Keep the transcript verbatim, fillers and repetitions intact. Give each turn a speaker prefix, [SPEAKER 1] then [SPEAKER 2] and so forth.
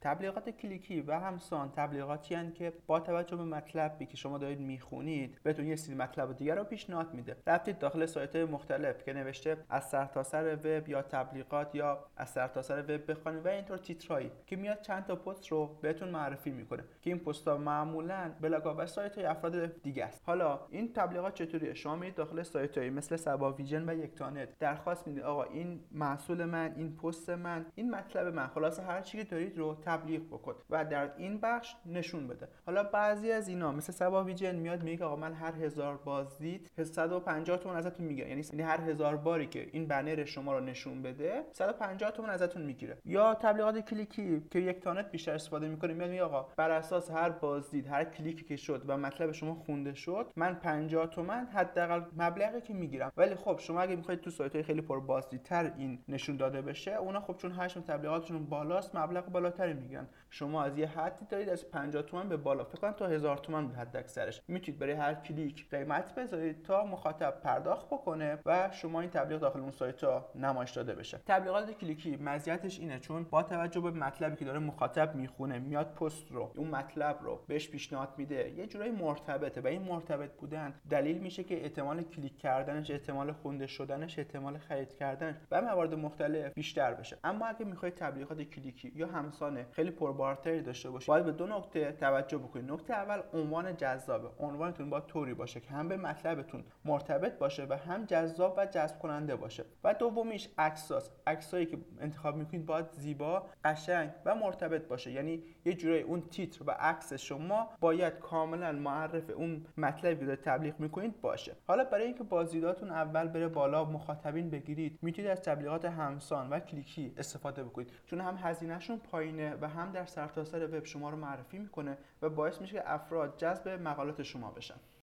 [SPEAKER 1] تبلیغات کلیکی و همسان تبلیغاتی هستند که با توجه به مطلبی که شما دارید میخونید بهتون یه سری مطلب دیگر رو پیشنهاد میده. رفتید داخل سایت‌های مختلف که نوشته از سرتاسر وب یا تبلیغات یا از سرتاسر وب بخونید و اینطور تیترایی که میاد چند تا پست رو بهتون معرفی میکنه که این پست‌ها معمولاً بلاگ‌ها و سایت‌های افراد دیگه است. حالا این تبلیغات چطوریه؟ شما میرید داخل سایت‌های مثل سبا ویژن و یکتانت درخواست میدید آقا این محصول من، این پست من، این مطلب من، خلاص هر چی که دارید رو تبلیغ بکن و در این بخش نشون بده. حالا بعضی از اینا مثل سبا ویژن میاد میگه آقا من هر هزار بازدید صد و پنجاه تومن ازتون میگیرم، یعنی هر هزار باری که این بنر شما رو نشون بده صد و پنجاه تومن ازتون میگیره. یا تبلیغات کلیکی که یکتانت بیشتر استفاده میکنه میاد میگه آقا بر اساس هر بازدید، هر کلیکی که شد و مطلب شما خونده شد، من پنجاه تومن حداقل مبلغی که میگیرم. ولی خب شما اگه میخواید تو سایت‌های خیلی پر بازدیدتر این نشون داده بشه، اونا خب چون حجم تبلیغاتشون بالاست مبلغ بالاتری میگیرن. شما از یه حدی دارید از پنجاه تومن به بالا، فکر کنم تا هزار تومن به حد اکثرش میتونید برای هر کلیک قیمت بذارید تا مخاطب پرداخت بکنه و شما این تبلیغ داخل اون سایت‌ها نمایش داده بشه. تبلیغات کلیکی مزیتش اینه چون با توجه به مطلبی که داره مخاطب میخونه میاد پست رو، اون مطلب رو بهش پیشنهاد میده، یه جورایی مرتبطه و این مرتبط بودن دلیل میشه که احتمال کلیک کردنش، احتمال خونده شدنش، احتمال خرید کردنش و موارد مختلف بیشتر بشه. اما اگه میخواید تبلیغات کلیکی یا همسانه خیلی پربارتری داشته باشید، باید به دو نکته توجه بکنید. نکته اول عنوان جذابه. عنوانتون باید طوری باشه که هم به مطلبتون مرتبط باشه و هم جذاب و جذب کننده باشه. و دومیش عکساست. عکسایی که انتخاب میکنید باید زیبا، قشنگ و مرتبط باشه. یعنی یه جوری اون تیتر و عکس شما باید کاملا معرف اون مطلبی که تبلیغ میکنید باشه. حالا برای اینکه بازدیداتون اول بره بالا، مخاطبین بگیرید، میتونید از تبلیغات همسان و کلیکی استفاده بکنید چون هم هزینهشون پایینه و هم در سرتاسر وب شما رو معرفی میکنه و باعث میشه که افراد جذب مقالات شما بشن.